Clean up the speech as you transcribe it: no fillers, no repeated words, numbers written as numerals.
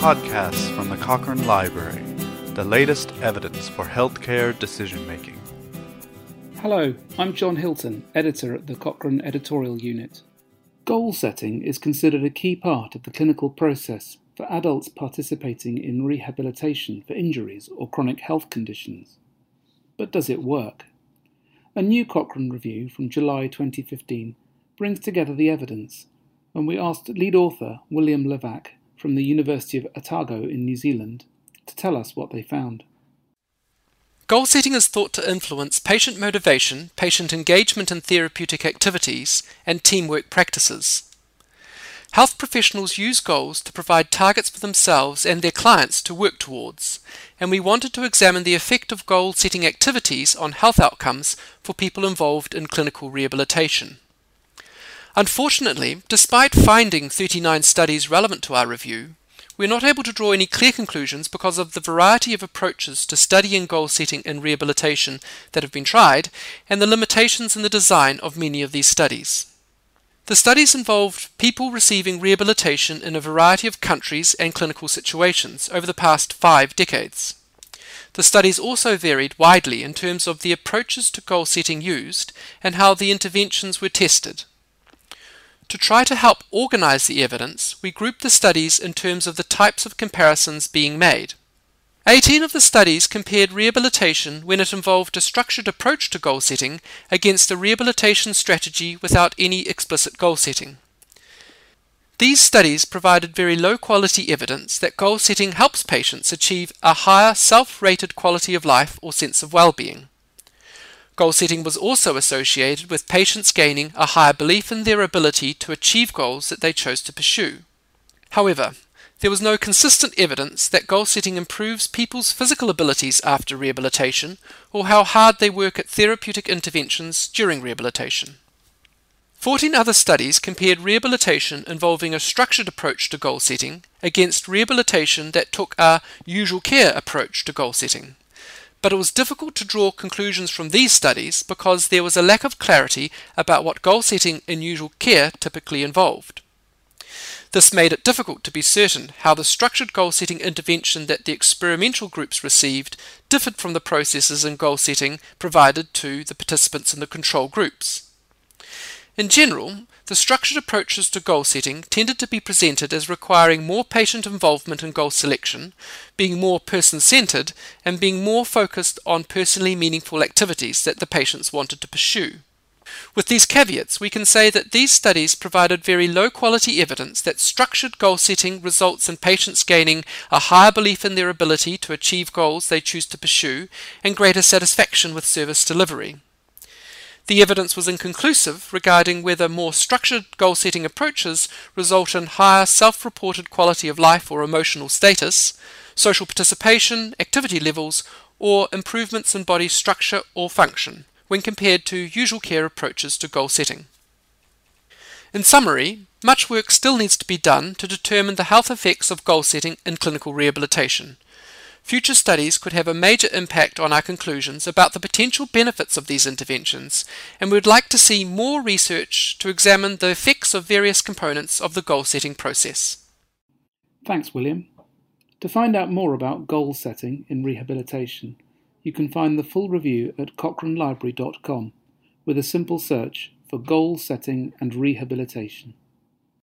podcasts from the Cochrane Library, the latest evidence for healthcare decision-making. Hello, I'm John Hilton, editor at the Cochrane Editorial Unit. Goal setting is considered a key part of the clinical process for adults participating in rehabilitation for injuries or chronic health conditions. But does it work? A new Cochrane review from July 2015 brings together the evidence, and we asked lead author William Levack from the University of Otago in New Zealand to tell us what they found. Goal setting is thought to influence patient motivation, patient engagement in therapeutic activities, and teamwork practices. Health professionals use goals to provide targets for themselves and their clients to work towards, and we wanted to examine the effect of goal-setting activities on health outcomes for people involved in clinical rehabilitation. Unfortunately, despite finding 39 studies relevant to our review, we're not able to draw any clear conclusions because of the variety of approaches to studying goal setting in rehabilitation that have been tried and the limitations in the design of many of these studies. The studies involved people receiving rehabilitation in a variety of countries and clinical situations over the past 5 decades. The studies also varied widely in terms of the approaches to goal setting used and how the interventions were tested. To try to help organize the evidence, we grouped the studies in terms of the types of comparisons being made. 18 of the studies compared rehabilitation when it involved a structured approach to goal setting against a rehabilitation strategy without any explicit goal setting. These studies provided very low-quality evidence that goal setting helps patients achieve a higher self-rated quality of life or sense of well-being. Goal setting was also associated with patients gaining a higher belief in their ability to achieve goals that they chose to pursue. However, there was no consistent evidence that goal setting improves people's physical abilities after rehabilitation or how hard they work at therapeutic interventions during rehabilitation. 14 other studies compared rehabilitation involving a structured approach to goal setting against rehabilitation that took a usual care approach to goal setting. But it was difficult to draw conclusions from these studies because there was a lack of clarity about what goal setting in usual care typically involved. This made it difficult to be certain how the structured goal setting intervention that the experimental groups received differed from the processes in goal setting provided to the participants in the control groups. In general, the structured approaches to goal setting tended to be presented as requiring more patient involvement in goal selection, being more person-centered, and being more focused on personally meaningful activities that the patients wanted to pursue. With these caveats, we can say that these studies provided very low-quality evidence that structured goal setting results in patients gaining a higher belief in their ability to achieve goals they choose to pursue and greater satisfaction with service delivery. The evidence was inconclusive regarding whether more structured goal-setting approaches result in higher self-reported quality of life or emotional status, social participation, activity levels, or improvements in body structure or function when compared to usual care approaches to goal setting. In summary, much work still needs to be done to determine the health effects of goal setting in clinical rehabilitation. Future studies could have a major impact on our conclusions about the potential benefits of these interventions, and we would like to see more research to examine the effects of various components of the goal-setting process. Thanks, William. To find out more about goal setting in rehabilitation, you can find the full review at cochranelibrary.com with a simple search for goal setting and rehabilitation.